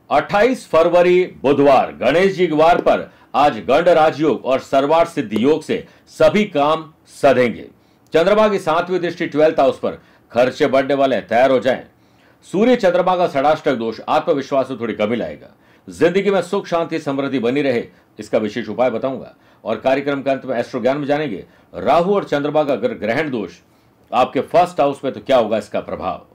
28 फरवरी बुधवार गणेश जी के वार पर आज गंड राजयोग और सर्वार्थ सिद्धि योग से सभी काम सधेंगे। चंद्रमा की 7वीं दृष्टि 12th हाउस पर खर्चे बढ़ने वाले, तैयार हो जाएं। सूर्य चंद्रमा का षडाष्टक दोष आत्मविश्वास में थोड़ी कमी लाएगा। जिंदगी में सुख शांति समृद्धि बनी रहे, इसका विशेष उपाय बताऊंगा। और कार्यक्रम के अंत में एस्ट्रो ज्ञान में जानेंगे राहु और चंद्रमा का अगर ग्रहण दोष आपके फर्स्ट हाउस में तो क्या होगा इसका प्रभाव।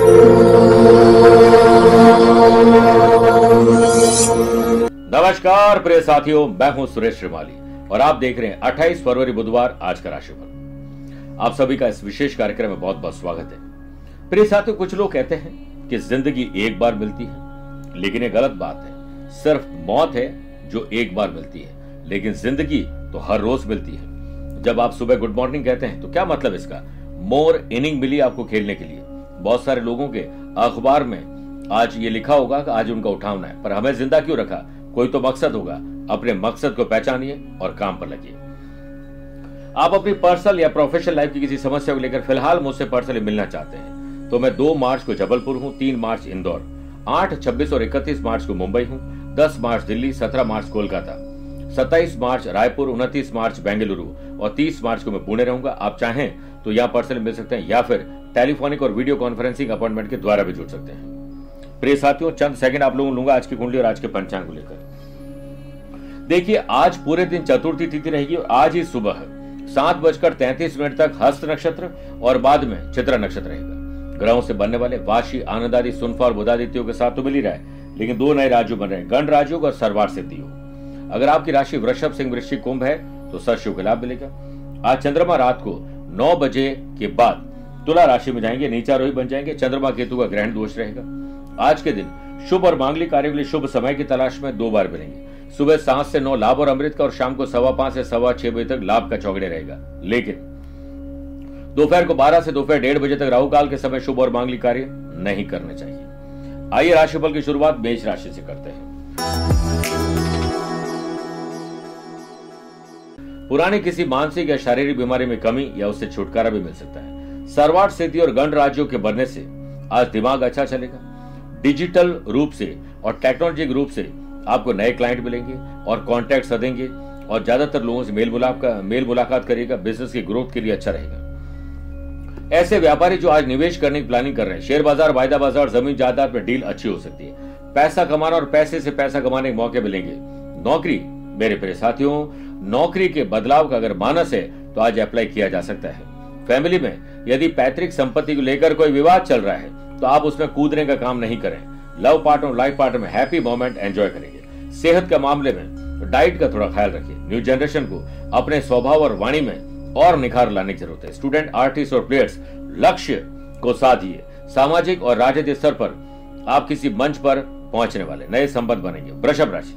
नमस्कार प्रिय साथियों, मैं हूं सुरेश श्रीमाली और आप देख रहे हैं 28 फरवरी बुधवार आज का राशिफल। आप सभी का इस विशेष कार्यक्रम में बहुत बहुत स्वागत है। प्रिय साथियों, कुछ लोग कहते हैं कि जिंदगी एक बार मिलती है, लेकिन ये गलत बात है। सिर्फ मौत है जो एक बार मिलती है, लेकिन जिंदगी तो हर रोज मिलती है। जब आप सुबह गुड मॉर्निंग कहते हैं तो क्या मतलब इसका? मोर इनिंग मिली आपको खेलने के लिए। बहुत सारे लोगों के अखबार में आज ये लिखा होगा कि आज उनका उठावना है, पर हमें जिंदा क्यों रखा? कोई तो मकसद होगा। अपने मकसद को पहचानिए और काम पर लगिए। आप अपनी पर्सनल या प्रोफेशनल लाइफ की किसी समस्या को लेकर फिलहाल मुझसे पर्सनली मिलना चाहते हैं तो मैं 2 मार्च को जबलपुर हूं, 3 मार्च इंदौर, 8, 26 और 31 मार्च को मुंबई हूं, 10 मार्च दिल्ली, 17 मार्च कोलकाता, 27 मार्च रायपुर, 29 मार्च बेंगलुरु और 30 मार्च को मैं पुणे रहूंगा। आप चाहें तो यहाँ पर्सनली मिल सकते हैं या फिर टेलीफोनिक और वीडियो कॉन्फ्रेंसिंग अपॉइंटमेंट के द्वारा भी जुड़ सकते हैं। प्रिय साथियों, चंद सेकंड आप लोगों को लूंगा आज की कुंडली और आज के पंचांग को लेकर। देखिए, आज पूरे दिन चतुर्थी तिथि रहेगी और आज ही सुबह 7:33 तक हस्त नक्षत्र और बाद में चित्रा नक्षत्र रहेगा। ग्रहों से बनने वाले वाशी, आनंदादि, सुनफा और बुधादित्यों के साथ तो मिल ही रहा है, लेकिन 2 नए राज्यों बन रहे हैं, गण राजयोग और सर्वार्थ सिद्धि योग। अगर आपकी राशि वृषभ, सिंह, वृश्चिक, कुंभ है तो सर्वशुभ लाभ मिलेगा। आज चंद्रमा रात को 9 बजे के बाद तुला राशि में जाएंगे, नीचारोही बन जाएंगे। चंद्रमा केतु का ग्रहण दोष रहेगा। आज के दिन शुभ और मांगलिक कार्यों के लिए शुभ समय की तलाश में 2 बार मिलेंगे। सुबह 7 से 9 लाभ और अमृत का और शाम को 5:15 से 6:15 बजे तक लाभ का चौगड़े रहेगा। लेकिन दोपहर को 12 से दोपहर 1:30 बजे तक राहु काल के समय शुभ और मांगलिक कार्य नहीं करने चाहिए। आइए राशिफल की शुरुआत मेष राशि से करते हैं। पुरानी किसी मानसिक या शारीरिक बीमारी में कमी या उससे छुटकारा भी मिल सकता है। सर्वार्थ सिद्धि और गण राज्यों के बनने से आज दिमाग अच्छा चलेगा। डिजिटल रूप से और टेक्नोलॉजिक रूप से आपको नए क्लाइंट मिलेंगे और कॉन्टैक्ट सदेंगे और ज्यादातर लोगों से मेल मुलाकात करिएगा। बिजनेस की ग्रोथ के लिए अच्छा रहेगा। ऐसे व्यापारी जो आज निवेश करने की प्लानिंग कर रहे हैं, शेयर बाजार, वायदा बाजार, जमीन जायदाद में डील अच्छी हो सकती है। पैसा कमाना और पैसे से पैसा कमाने के मौके मिलेंगे। नौकरी, मेरे प्रिय साथियों, नौकरी के बदलाव का अगर मानस है तो आज अप्लाई किया जा सकता है। फैमिली में यदि पैतृक संपत्ति को लेकर कोई विवाद चल रहा है तो आप उसमें कूदने का काम नहीं करें। लव पार्टनर, लाइफ पार्टनर में हैप्पी मोमेंट एंजॉय करेंगे। सेहत के मामले में डाइट का थोड़ा ख्याल रखिए। न्यू जनरेशन को अपने स्वभाव और वाणी में और निखार लाने की जरूरत है। स्टूडेंट, आर्टिस्ट और प्लेयर्स लक्ष्य को साधिए। सामाजिक और राजनीतिक स्तर पर आप किसी मंच पर पहुंचने वाले, नए संबंध बनेंगे। वृषभ राशि,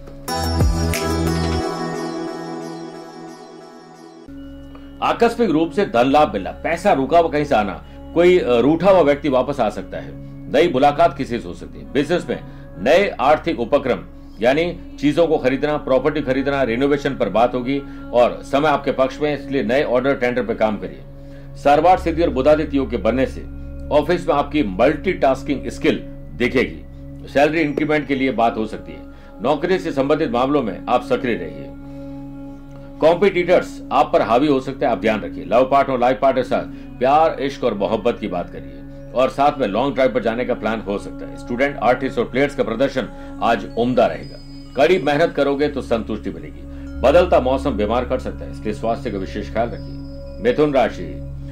आकस्मिक रूप से धन लाभ मिलना, पैसा रुका हुआ कहीं से आना, कोई रूठा हुआ व्यक्ति वापस आ सकता है। नई मुलाकात किसी से हो सकती है। बिजनेस में नए आर्थिक उपक्रम यानी चीजों को खरीदना, प्रॉपर्टी खरीदना, रिनोवेशन पर बात होगी और समय आपके पक्ष में, इसलिए नए ऑर्डर टेंडर पर काम करिए। सर्वार्थ सिद्धि और बुधादित्य योग के बनने से ऑफिस में आपकी मल्टीटास्किंग स्किल दिखेगी। सैलरी इंक्रीमेंट के लिए बात हो सकती है। नौकरी से संबंधित मामलों में आप सक्रिय रहिए। कॉम्पिटिटर्स आप पर हावी हो सकते हैं, आप ध्यान रखिए। लव पार्टनर और लाइफ पार्टनर के साथ प्यार, इश्क और मोहब्बत की बात करिए और साथ में लॉन्ग ड्राइव पर जाने का प्लान हो सकता है। स्टूडेंट, आर्टिस्ट और प्लेयर्स का प्रदर्शन आज उम्दा रहेगा। कड़ी मेहनत करोगे तो संतुष्टि मिलेगी। बदलता मौसम बीमार कर सकता है, इसलिए स्वास्थ्य का विशेष ख्याल रखिए। मिथुन राशि,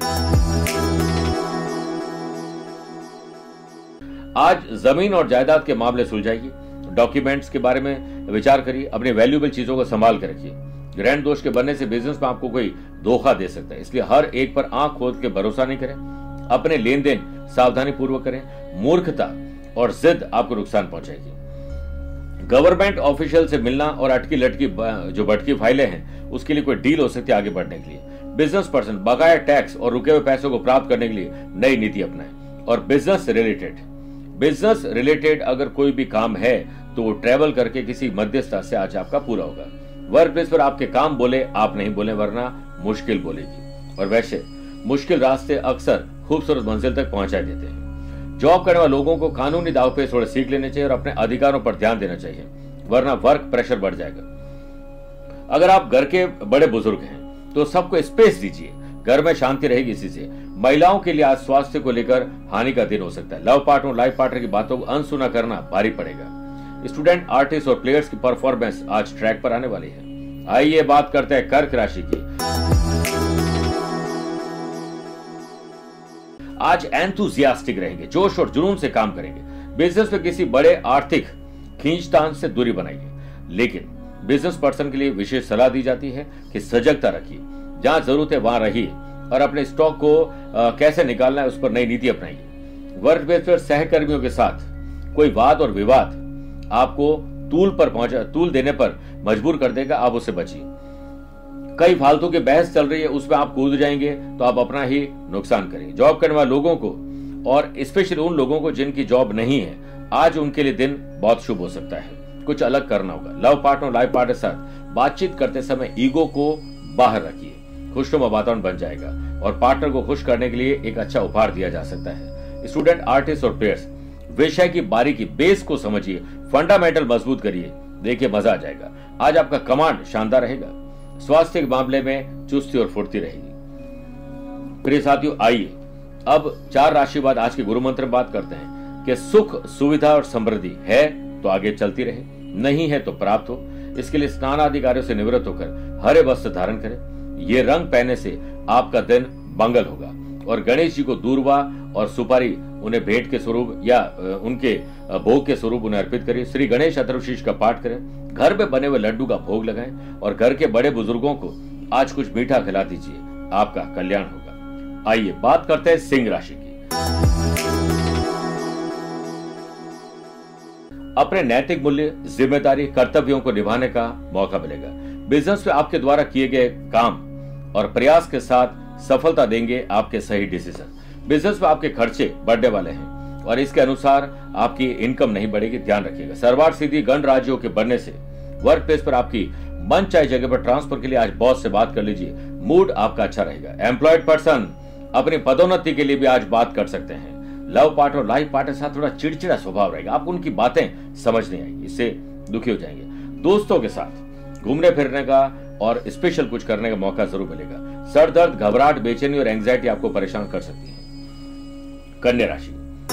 आज जमीन और जायदाद के मामले सुलझाइए। डॉक्यूमेंट्स के बारे में विचार करिए। अपनी वैल्यूएबल चीजों को संभाल कर रखिए। ग्रहण दोष के बनने से बिजनेस में आपको कोई धोखा दे सकता है, इसलिए हर एक पर आंख खोल के भरोसा नहीं करें। अपने लेन देन सावधानी पूर्वक करें। मूर्खता और जिद आपको नुकसान पहुंचाएगी। गवर्नमेंट ऑफिशियल से मिलना और अटकी लटकी जो भटकी फाइलें हैं उसके लिए कोई डील हो सकती है आगे बढ़ने के लिए। बिजनेस पर्सन बकाया टैक्स और रुके हुए पैसों को प्राप्त करने के लिए नई नीति अपनाएं। और बिजनेस रिलेटेड अगर कोई भी काम है तो ट्रैवल करके किसी मध्यस्थ से आज आपका पूरा होगा। वर्क प्लेस पर आपके काम बोले आप नहीं बोले, वरना मुश्किल बोलेगी। और वैसे मुश्किल रास्ते अक्सर खूबसूरत मंजिल तक पहुंचा देते हैं। जॉब करने वाले लोगों को कानूनी दांवपेच थोड़े सीख लेने चाहिए और अपने अधिकारों पर ध्यान देना चाहिए, वरना वर्क प्रेशर बढ़ जाएगा। अगर आप घर के बड़े बुजुर्ग हैं तो सबको स्पेस दीजिए, घर में शांति रहेगी। इसी से महिलाओं के लिए आज स्वास्थ्य को लेकर हानि का दिन हो सकता है। लव पार्टनर लाइफ पार्टनर की बातों को अनसुना करना भारी पड़ेगा। स्टूडेंट, आर्टिस्ट और प्लेयर्स की परफॉर्मेंस आज ट्रैक पर आने वाली है। आइए बात करते हैं कर्क राशि की। आज एंथुसियास्टिक रहेंगे, जोश और जुनून से काम करेंगे। बिजनेस में किसी बड़े आर्थिक खींचतान से दूरी बनाइए, लेकिन बिजनेस पर्सन के लिए विशेष सलाह दी जाती है कि सजगता रखिए, जहां जरूरत है वहां रहिए और अपने स्टॉक को कैसे निकालना है उस पर नई नीति अपनाइए। वर्क प्लेस पर सहकर्मियों के साथ कोई वाद और विवाद आपको तूल देने पर मजबूर कर देगा, आप उससे बचिए। कई फालतू की बहस चल रही है, उसमें आप कूद जाएंगे तो आप अपना ही नुकसान करेंगे। जॉब करने वाले लोगों को और स्पेशली उन लोगों को जिनकी जॉब नहीं है, आज उनके लिए दिन बहुत शुभ हो सकता है। कुछ अलग करना होगा। लव पार्टनर लाइफ पार्टनर के साथ बातचीत करते समय ईगो को बाहर रखिए, खुशनुमा वातावरण बन जाएगा और पार्टनर को खुश करने के लिए एक अच्छा उपहार दिया जा सकता है। स्टूडेंट, आर्टिस्ट और प्लेयर्स, विषय की बारीकी, बेस को समझिए, फंडामेंटल मजबूत करिए, देखिए मजा आ जाएगा। आज आपका कमांड शानदार रहेगा। स्वास्थ्य के मामले में चुस्ती और फुर्ती रहेगी। प्रिय साथियों, आइए अब 4 राशि बाद आज के गुरु मंत्र बात करते हैं कि सुख, सुविधा और समृद्धि है तो आगे चलती रहे, नहीं है तो प्राप्त हो। इसके लिए स्नान आदि कार्यों से निवृत्त होकर हरे वस्त्र धारण करें। ये रंग पहनने से आपका दिन मंगल होगा। और गणेश जी को दूर्वा और सुपारी उन्हें भेंट के स्वरूप या उनके भोग के स्वरूप उन्हें अर्पित करिए। श्री गणेश अथर्वशीर्ष का पाठ करें। घर में बने हुए लड्डू का भोग लगाएं और घर के बड़े बुजुर्गों को आज कुछ मीठा खिला दीजिए, आपका कल्याण होगा। आइए बात करते हैं सिंह राशि की। अपने नैतिक मूल्य, जिम्मेदारी, कर्तव्यों को निभाने का मौका मिलेगा। बिजनेस में आपके द्वारा किए गए काम और प्रयास के साथ सफलता देंगे आपके सही डिसीजन। बिजनेस में आपके खर्चे बढ़ने वाले हैं और इसके अनुसार आपकी इनकम नहीं बढ़ेगी, ध्यान रखिएगा। सर्वार सिद्धि गण राज्यों के बनने से वर्क प्लेस पर आपकी मन चाहे जगह पर ट्रांसफर के लिए आज बॉस से बात कर लीजिए, मूड आपका अच्छा रहेगा। एम्प्लॉयड पर्सन अपनी पदोन्नति के लिए भी आज बात कर सकते हैं। लव पार्टनर लाइफ पार्टनर के साथ थोड़ा चिड़चिड़ा स्वभाव रहेगा, आपको उनकी बातें समझ नहीं आएगी, इससे दुखी हो जाएंगे। दोस्तों के साथ घूमने फिरने का और स्पेशल कुछ करने का मौका जरूर मिलेगा। सर दर्द, घबराहट, बेचैनी और एंग्जाइटी आपको परेशान कर सकती है। कन्या राशि,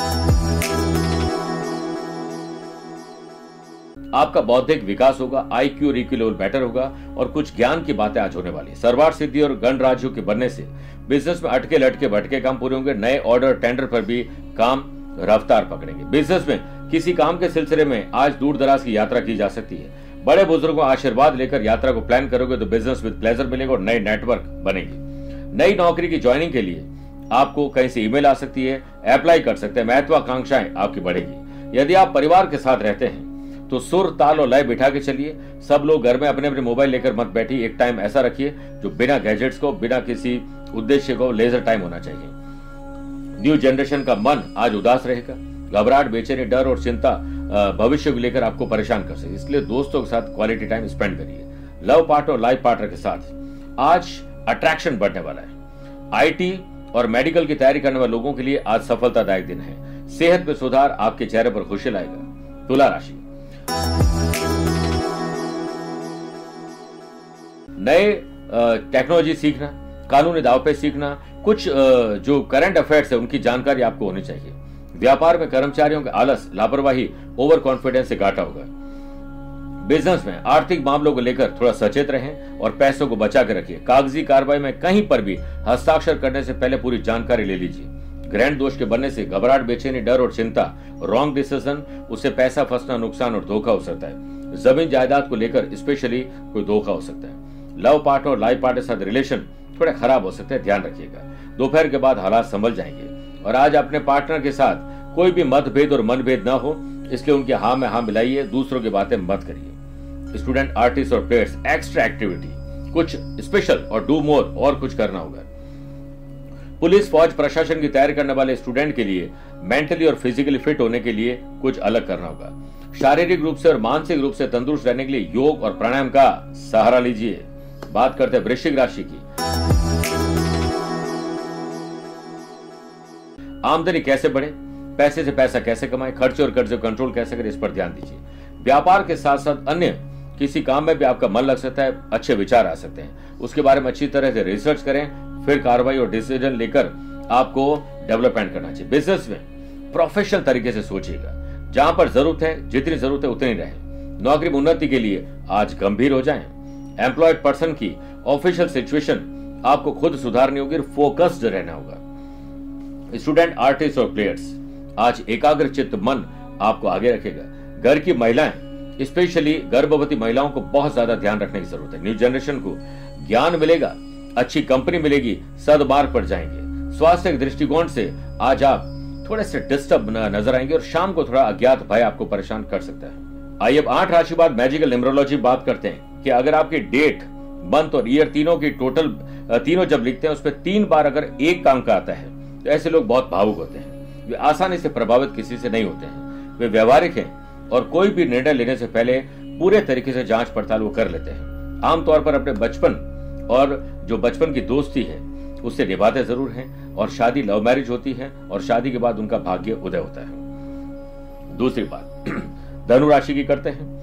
आपका बौद्धिक विकास होगा, IQ और EQ लेवल बेटर होगा और कुछ ज्ञान की बातें आज होने वाली है। सर्वार सिद्धि और गण राज्यों के बनने से बिजनेस में अटके लटके भटके काम पूरे होंगे। नए ऑर्डर टेंडर पर भी काम रफ्तार पकड़ेंगे। बिजनेस में किसी काम के सिलसिले में आज दूर दराज की यात्रा की जा सकती है। बड़े बुजुर्गों आशीर्वाद लेकर यात्रा को प्लान करोगे तो बिजनेस विद प्लेजर मिलेगा और नए नेटवर्क बनेगी। नई नौकरी की ज्वाइनिंग के लिए आपको कहीं से ईमेल आ सकती है, अप्लाई कर सकते हैं। महत्वाकांक्षाएं आपकी बढ़ेगी। यदि आप परिवार के साथ रहते हैं तो सुर, ताल और लय बिठा के चलिए। सब लोग घर में अपने अपने मोबाइल लेकर मत बैठिए। एक टाइम ऐसा रखिए जो बिना गैजेट्स को, बिना किसी उद्देश्य को लेजर टाइम होना चाहिए। न्यू जनरेशन का मन आज उदास रहेगा। घबराहट, बेचैनी, डर और चिंता भविष्य को लेकर आपको परेशान कर सकती है, इसलिए दोस्तों के साथ क्वालिटी टाइम स्पेंड करिए। लव पार्टनर और लाइफ पार्टनर के साथ आज अट्रैक्शन बढ़ने वाला है। IT और मेडिकल की तैयारी करने वाले लोगों के लिए आज सफलतादायक दिन है। सेहत में सुधार आपके चेहरे पर खुशी लाएगा। तुला राशि, नए टेक्नोलॉजी सीखना, कानूनी दांवपेच सीखना, कुछ जो करंट अफेयर्स है उनकी जानकारी आपको होनी चाहिए। व्यापार में कर्मचारियों के आलस, लापरवाही, ओवर कॉन्फिडेंस से घाटा होगा। बिजनेस में आर्थिक मामलों को लेकर थोड़ा सचेत रहें और पैसों को बचा के रखिए। कागजी कार्रवाई में कहीं पर भी हस्ताक्षर करने से पहले पूरी जानकारी ले लीजिए। ग्रहण दोष के बनने से घबराहट, बेचैनी, डर और चिंता, रॉन्ग डिसीजन, उससे पैसा फंसना, नुकसान और धोखा हो सकता है। जमीन जायदाद को लेकर स्पेशली कोई धोखा हो सकता है। लव पार्टनर और लाइफ पार्टनर के साथ रिलेशन थोड़े खराब हो सकते हैं, ध्यान रखिएगा। दोपहर के बाद हालात संभल जाएंगे और आज अपने पार्टनर के साथ कोई भी मतभेद और मनभेद ना हो, इसलिए उनके हाँ में हाँ मिलाइए, दूसरों की बातें मत करिए। स्टूडेंट, आर्टिस्ट और प्लेयर्स, एक्स्ट्रा एक्टिविटी, कुछ स्पेशल और डू मोर और कुछ करना होगा। पुलिस, फौज, प्रशासन की तैयारी करने वाले स्टूडेंट के लिए मेंटली और फिजिकली फिट होने के लिए कुछ अलग करना होगा। शारीरिक रूप से और मानसिक रूप से तंदुरुस्त रहने के लिए योग और प्राणायाम का सहारा लीजिए। बात करते हैं वृश्चिक राशि की। आमदनी कैसे बढ़े, पैसे से पैसा कैसे कमाएं, खर्चे और कर्जे कंट्रोल कैसे करें, इस पर ध्यान दीजिए। व्यापार के साथ साथ अन्य किसी काम में भी आपका मन लग सकता है, अच्छे विचार आ सकते हैं। उसके बारे में अच्छी तरह से रिसर्च करें, फिर कार्रवाई और डिसीजन लेकर आपको डेवलपमेंट करना चाहिए। बिजनेस में प्रोफेशनल तरीके से सोचिएगा, जहां पर जरूरत है, जितनी जरूरत है उतनी रहे। नौकरी में उन्नति के लिए आज गंभीर हो जाएं। एम्प्लॉयड पर्सन की ऑफिशियल सिचुएशन आपको खुद सुधारनी होगी और फोकस्ड रहना होगा। स्टूडेंट, आर्टिस्ट और प्लेयर्स, आज एकाग्र चित्त मन आपको आगे रखेगा। घर की महिलाएं, स्पेशली गर्भवती महिलाओं को बहुत ज्यादा ध्यान रखने की जरूरत है। न्यू जनरेशन को ज्ञान मिलेगा, अच्छी कंपनी मिलेगी, सदमार्ग पर जाएंगे। स्वास्थ्य के दृष्टिकोण से आज आप थोड़े से डिस्टर्ब नजर आएंगे और शाम को थोड़ा अज्ञात भय आपको परेशान कर सकता है। आइए अब 8 राशि बाद मैजिकल न्यूमरोलॉजी बात करते हैं कि अगर आपकी डेट, मंथ और ईयर तीनों की टोटल तीनों जब लिखते हैं उसपे 3 बार अगर एक का अंक आता है तो ऐसे लोग बहुत भावुक होते हैं। वे आसानी से प्रभावित किसी से नहीं होते हैं। वे व्यवहारिक हैं और कोई भी निर्णय लेने से पहले पूरे तरीके से जांच पड़ताल वो कर लेते हैं। आमतौर पर अपने बचपन और जो बचपन की दोस्ती है उससे निभाते जरूर हैं और शादी लव मैरिज होती है और शादी के बाद उनका भाग्य उदय होता है। दूसरी बात धनु राशि की करते हैं।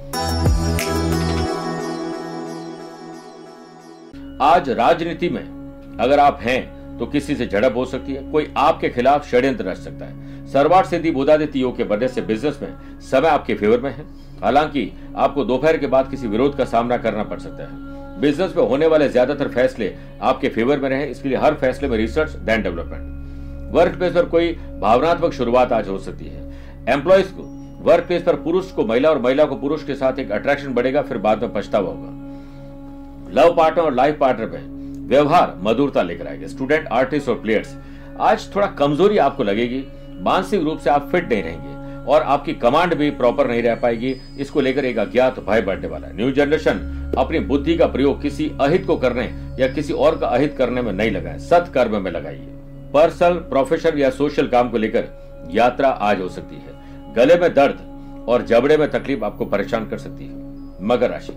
आज राजनीति में अगर आप हैं तो किसी से झड़प हो सकती है, कोई आपके खिलाफ षड्यंत्र रच सकता है। सर्वार्थ सिद्धि बुधादित्य योग के बढ़ने से बिजनेस में समय आपके फेवर में है। हालांकि आपको दोपहर के बाद किसी विरोध का सामना करना पड़ सकता है। बिजनेस में होने वाले ज्यादातर फैसले आपके फेवर में रहे, इसके लिए हर फैसले में research then development. Work place पर कोई भावनात्मक शुरुआत आज हो सकती है। एम्प्लॉयज को वर्क प्लेस पर पुरुष को महिला और महिला को पुरुष के साथ एक अट्रैक्शन बढ़ेगा, फिर बाद में पछतावा होगा। लव पार्टनर और लाइफ पार्टनर में व्यवहार मधुरता लेकर आएगा। स्टूडेंट, आर्टिस्ट और प्लेयर्स, आज थोड़ा कमजोरी आपको लगेगी। मानसिक रूप से आप फिट नहीं रहेंगे और आपकी कमांड भी प्रॉपर नहीं रह पाएगी। इसको लेकर एक अज्ञात भय बढ़ने वाला है। न्यू जनरेशन अपनी बुद्धि का प्रयोग किसी अहित को करने या किसी और का अहित करने में नहीं लगाए, सत्कर्म में लगाइए। पर्सनल, प्रोफेशनल या सोशल काम को लेकर यात्रा आज हो सकती है। गले में दर्द और जबड़े में तकलीफ आपको परेशान कर सकती है। मकर राशि,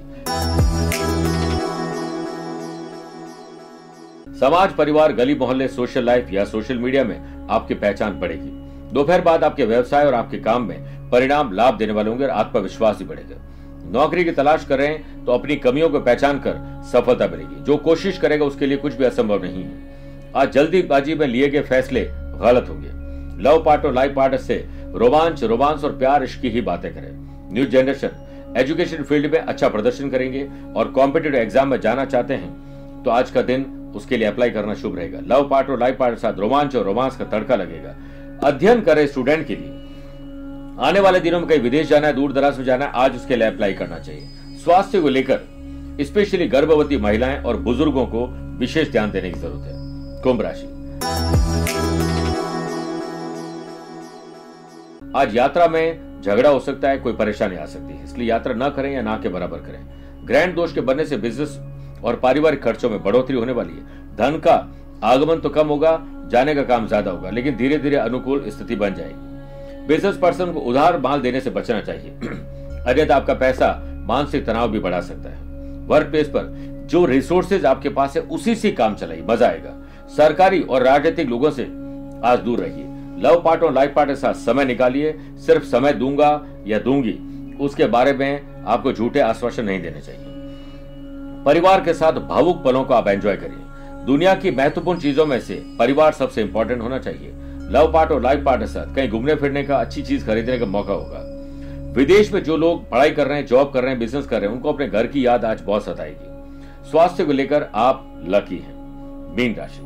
समाज, परिवार, गली मोहल्ले, सोशल लाइफ या सोशल मीडिया में आपकी पहचान बढ़ेगी। दोपहर बाद आपके व्यवसाय और आपके काम में परिणाम लाभ देने वाले होंगे और आत्मविश्वास भी बढ़ेगा। नौकरी की तलाश कर रहे हैं तो अपनी कमियों को पहचान कर सफलता मिलेगी। जो कोशिश करेगा उसके लिए कुछ भी असंभव नहीं है। आज जल्दीबाजी में लिए गए फैसले गलत होंगे। लव पार्टनर, लाइफ पार्टनर से रोमांस और प्यार इश्क की ही बातें करें। न्यू जनरेशन एजुकेशन फील्ड में अच्छा प्रदर्शन करेंगे और कॉम्पिटिटिव एग्जाम में जाना चाहते हैं तो आज का दिन उसके लिए अप्लाई करना शुभ रहेगा। लव पार्टनर और लाइफ पार्टनर के साथ रोमांच और रोमांस का तड़का लगेगा। अध्ययन करे स्टूडेंट के लिए आने वाले दिनों में कहीं विदेश जाना है, दूर दराज में जाना है, आज उसके लिए अप्लाई करना चाहिए। स्वास्थ्य को लेकर स्पेशली गर्भवती महिलाएं और बुजुर्गों को विशेष ध्यान देने की जरूरत है। कुंभ राशि, आज यात्रा में झगड़ा हो सकता है, कोई परेशानी आ सकती है, इसलिए यात्रा न करें या ना के बराबर करें। ग्रैंड दोष के बनने से बिजनेस और पारिवारिक खर्चों में बढ़ोतरी होने वाली है। धन का आगमन तो कम होगा, जाने का काम ज्यादा होगा, लेकिन धीरे धीरे अनुकूल स्थिति बन जाएगी। बिजनेस पर्सन को उधार माल देने से बचना चाहिए, अन्यथा आपका पैसा मानसिक तनाव भी बढ़ा सकता है। वर्क प्लेस पर जो रिसोर्सेज आपके पास है उसी से काम चलाइए, मजा आएगा। सरकारी और राजनीतिक लोगों से आज दूर रहिए। लव पार्टनर और लाइफ पार्टनर के साथ समय निकालिए। सिर्फ समय दूंगा या दूंगी उसके बारे में आपको झूठे आश्वासन नहीं देने चाहिए। परिवार के साथ भावुक पलों को आप एंजॉय करिए। दुनिया की महत्वपूर्ण चीजों में से परिवार सबसे इंपॉर्टेंट होना चाहिए। लव पार्टनर और लाइफ पार्टनर के साथ कहीं घूमने फिरने का, अच्छी चीज खरीदने का मौका होगा। विदेश में जो लोग पढ़ाई कर रहे हैं, जॉब कर रहे हैं, बिजनेस कर रहे हैं, उनको अपने घर की याद आज बहुत सताएगी। स्वास्थ्य को लेकर आप लकी हैं। मीन राशि,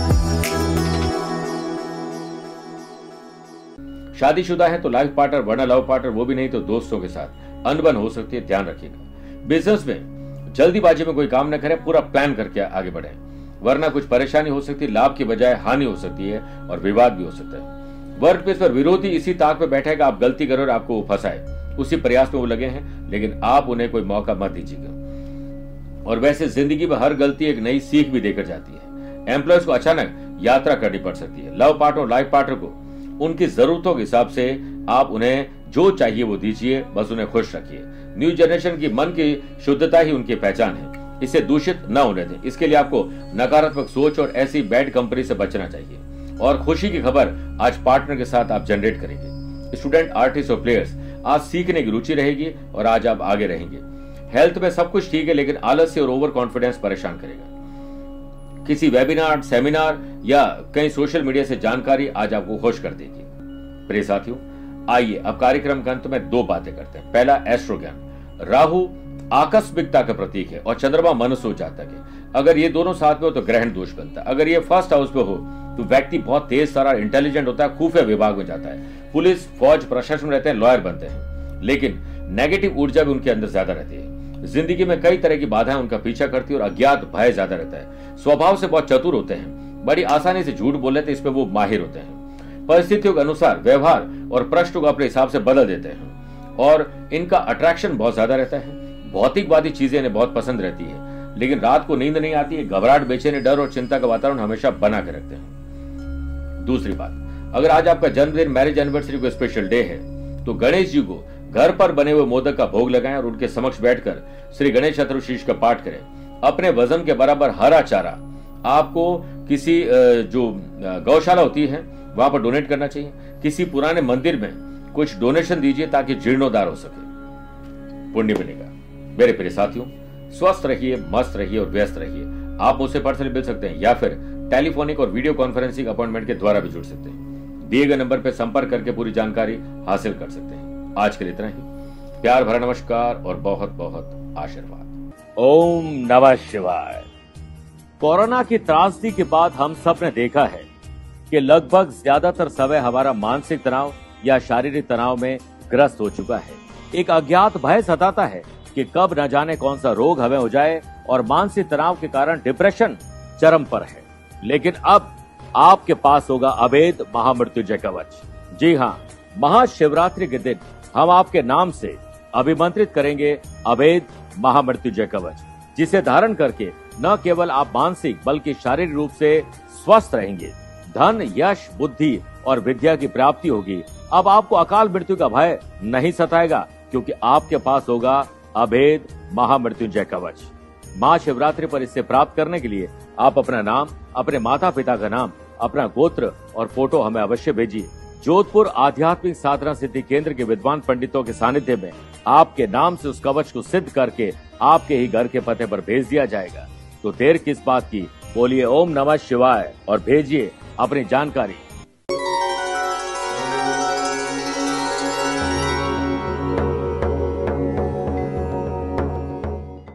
शादीशुदा है तो लाइफ पार्टनर, वरना लव पार्टनर, वो भी नहीं तो दोस्तों के साथ अनबन हो सकती है, ध्यान रखिएगा। बिजनेस में जल्दीबाजी में कोई काम न करें, पूरा प्लान करके आगे बढ़े, वरना कुछ परेशानी हो सकती है, लाभ की बजाय हानि हो सकती है और विवाद भी हो सकता है। वर्क प्लेस पर विरोधी इसी ताक पे बैठेगा, आप गलती करो और आपको वो फंसाए, उसी प्रयास में वो लगे हैं, लेकिन आप उन्हें कोई मौका मत दीजिएगा। और वैसे जिंदगी में हर गलती एक नई सीख भी देकर जाती है। एम्प्लॉयज को अचानक यात्रा करनी पड़ सकती है। लव पार्टनर और लाइफ पार्टनर को उनकी जरूरतों के हिसाब से आप उन्हें जो चाहिए वो दीजिए, बस उन्हें खुश रखिए। न्यू जनरेशन की मन की शुद्धता ही उनकी पहचान है, इसे दूषित न होने दें। इसके लिए आपको नकारात्मक सोच और ऐसी बैड कंपनी से बचना चाहिए और खुशी की खबर आज पार्टनर के साथ आप जनरेट करेंगे। स्टूडेंट, आर्टिस्ट और प्लेयर्स, आज सीखने की रुचि रहेगी और आज आप आगे रहेंगे। हेल्थ में सब कुछ ठीक है, लेकिन आलस्य और ओवर कॉन्फिडेंस परेशान करेगा। किसी वेबिनार, सेमिनार या कहीं सोशल मीडिया से जानकारी आज आपको खुश कर देगी। प्रिय साथियों, आइए अब कार्यक्रम के अंत में दो बातें करते हैं। पहला, एस्ट्रो ज्ञान। राहु आकस्मिकता का प्रतीक है और चंद्रमा मनुष्य जातक है। अगर ये दोनों साथ में हो तो ग्रहण दोष बनता है। अगर ये फर्स्ट हाउस पे हो तो व्यक्ति बहुत तेज सारा इंटेलिजेंट होता है, खुफिया विभाग में जाता है, पुलिस, फौज, प्रशासन में रहते हैं, लॉयर बनते हैं। लेकिन नेगेटिव ऊर्जा भी उनके अंदर ज्यादा रहती है। जिंदगी में कई तरह की बाधाएं उनका पीछा करती है और अज्ञात भय ज्यादा रहता है। स्वभाव से बहुत चतुर होते हैं, बड़ी आसानी से झूठ बोल लेते हैं, इस पे वो माहिर होते हैं। परिस्थितियों के अनुसार व्यवहार और प्रश्न को अपने हिसाब से बदल देते हैं और इनका अट्रैक्शन बहुत ज्यादा रहता है। भौतिकवादी चीजें इन्हें बहुत पसंद रहती है, लेकिन रात को नींद नहीं आती है। घबराहट, बेचैनी, डर और चिंता का वातावरण हमेशा बना के रखते हैं। दूसरी बात, अगर आज आपका जन्मदिन, मैरिज एनिवर्सरी को स्पेशल डे है तो गणेश जी को घर पर बने हुए मोदक का भोग लगाएं और उनके समक्ष बैठकर श्री गणेश चतुर्शीष का पाठ करें। अपने वजन के बराबर हरा चारा आपको किसी जो गौशाला होती है वहां पर डोनेट करना चाहिए। किसी पुराने मंदिर में कुछ डोनेशन दीजिए ताकि जीर्णोद्धार हो सके, पुण्य मिलेगा। मेरे प्रिय साथियों, स्वस्थ रहिए, मस्त रहिए और व्यस्त रहिए। आप मुझसे पर्सनली मिल सकते हैं या फिर टेलीफोनिक और वीडियो कॉन्फ्रेंसिंग अपॉइंटमेंट के द्वारा भी जुड़ सकते हैं। दिए गए नंबर पर संपर्क करके पूरी जानकारी हासिल कर सकते हैं। आज के लिए इतना ही। प्यार भरा नमस्कार और बहुत बहुत आशीर्वाद। ओम नमः शिवाय। कोरोना की त्रासदी के बाद हम सब ने देखा है कि लगभग ज्यादातर समय हमारा मानसिक तनाव या शारीरिक तनाव में ग्रस्त हो चुका है। एक अज्ञात भय सताता है कि कब न जाने कौन सा रोग हमें हो जाए और मानसिक तनाव के कारण डिप्रेशन चरम पर है। लेकिन अब आपके पास होगा अभेद महामृत्युंजय कवच। जी हाँ, महाशिवरात्रि के दिन हम आपके नाम से अभिमंत्रित करेंगे अभेद महामृत्युंजय कवच, जिसे धारण करके न केवल आप मानसिक बल्कि शारीरिक रूप से स्वस्थ रहेंगे। धन, यश, बुद्धि और विद्या की प्राप्ति होगी। अब आपको अकाल मृत्यु का भय नहीं सताएगा, क्योंकि आपके पास होगा अभेद महामृत्युंजय कवच। महाशिवरात्रि पर इसे प्राप्त करने के लिए आप अपना नाम, अपने माता पिता का नाम, अपना गोत्र और फोटो हमें अवश्य भेजिए। जोधपुर आध्यात्मिक साधना सिद्धि केंद्र के विद्वान पंडितों के सानिध्य में आपके नाम से उस कवच को सिद्ध करके आपके ही घर के पते पर भेज दिया जाएगा। तो देर किस बात की, बोलिए ओम नमः शिवाय और भेजिए अपनी जानकारी